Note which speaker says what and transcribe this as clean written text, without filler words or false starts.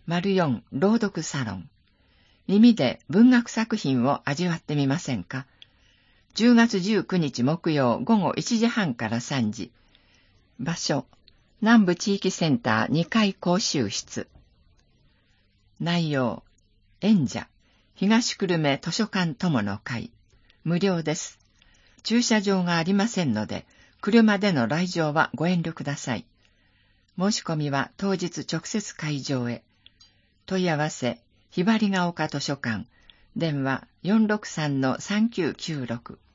Speaker 1: 04朗読サロン。耳で文学作品を味わってみませんか。10月19日木曜午後1時半から3時。場所、南部地域センター2階講習室。内容、演者、東久留米図書館友の会。無料です。駐車場がありませんので、車での来場はご遠慮ください。申し込みは当日直接会場へ。問い合わせ、ひばりが丘図書館。電話463-3996。